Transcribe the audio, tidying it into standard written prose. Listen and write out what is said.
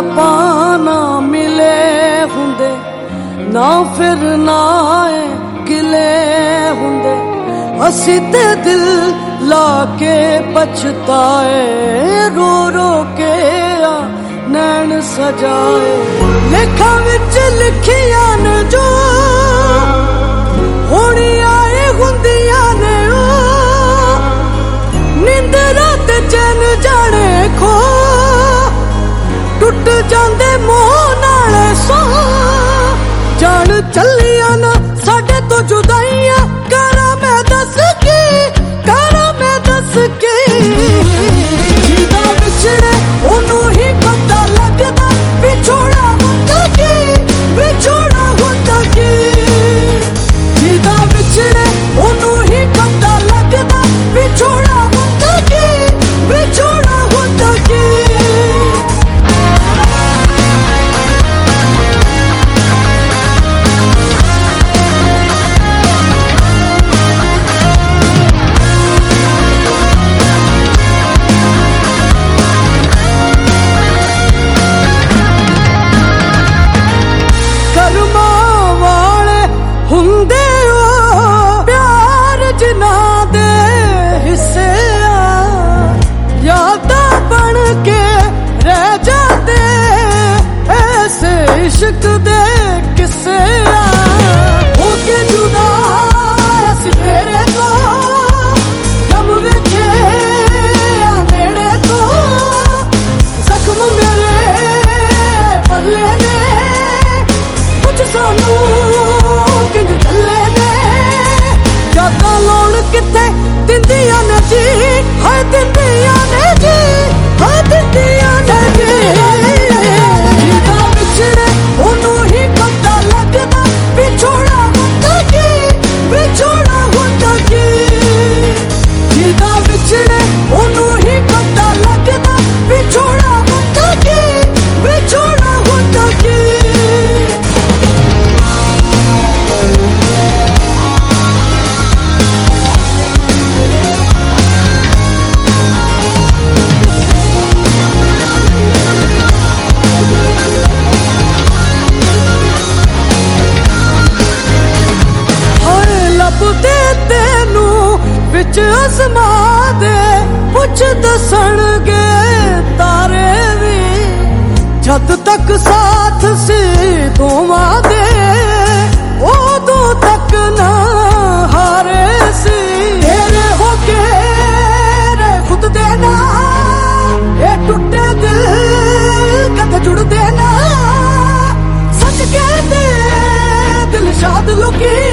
ਆਪਾਂ ਨਾ ਮਿਲੇ ਹੁੰਦੇ, ਨਾ ਫਿਰ ਨਾ ਗਿਲੇ ਹੁੰਦੇ, ਅਸੀਂ ਤੇ ਦਿਲ ਲਾ ਕੇ ਪਛਤਾਏ, रो रो के आ नैन सजाए। लेखा विच लिखियां ने जो होनी आए हुंदियां ने, निंदरा ते चैन जाने खो, टुट जांदे मोह नाले सो। जान चलिया ना साडे तो जुदाइयां, करा मैं दस की, करा मैं दस की। जिदा विछड़े ओनू ही पता लगदा, विछोड़ा होंदा की, विछोड़ा होंदा की। जिदा विछड़े ओनू ही पता लगदा, विछोड़ा होंदा की, विछोड़ा होंदा की। इश्क दे किस्से हो के जुदा असीं तेरे तो, जब वेखे नेड़े तो, जख्म मेरे पल्ले ने, कुछ सानू किंज चले ने। यादां लौण किथे दिंदियां ने जी, हाय दिंदियां ने जी, हाय दिंदियां ने जी। ओनू ही पता लगदा, विछोड़ा होंदा की, विछोड़ा होंदा की। जिदा विछड़े ओनू ही पता लगदा, विछोड़ा होंदा की, विछोड़ा होंदा की। विच आसमां दे पुछ दसणगे तारे वी, जद तक साथ सी दोवां दे, उदों तक ना हारे सी। तेरे होके रे खुद दे ना, ये टुटे दिल कदे जुड़दे ना। सच कहदे दिल शाद लुकी,